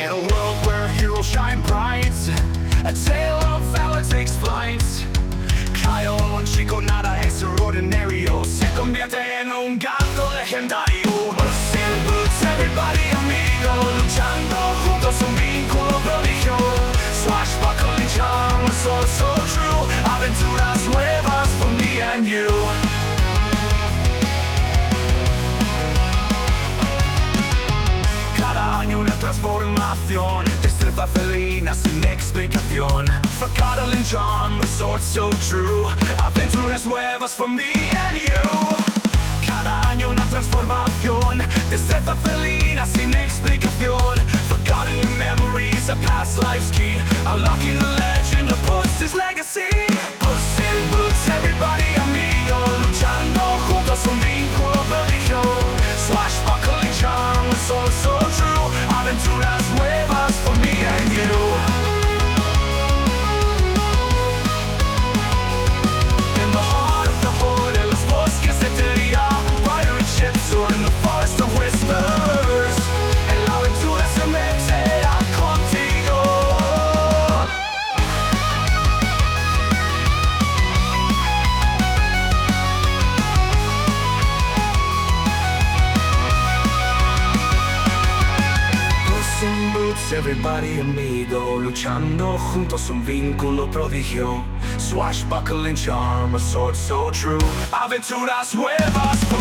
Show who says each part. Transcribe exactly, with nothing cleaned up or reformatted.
Speaker 1: In a world where heroes shine bright, a tale of valor takes flight. Kyle und Chico, nada extraordinario, se convierte en un gato legendario. Puss in Boots, everybody amigo, luchando juntos un vínculo prodigio. Swashbuckling charm, so, so true, aventuras nuevas for me and you. Cada año una transformación, destreza felina sin explicación. For cuddling charm, a sword so true, aventuras nuevas for me and you. Cada año una transformación, destreza felina sin explicación. Forgotten memories, a past life's key, unlocking the legend of Puss's legacy. Puss in Boots, everybody amigo, luchando juntos un vínculo prodigio. Swashbuckling charm, so, so true, aventuras nuevas for me and you. In the heart of the hood, en los bosques de Teria, rider and ship soar in the forest of whispers. En la aventura se meterá contigo. Puss in Boots, everybody amigo, luchando juntos un vínculo prodigio. Swashbuckling charm, a sword so true, aventuras nuevas.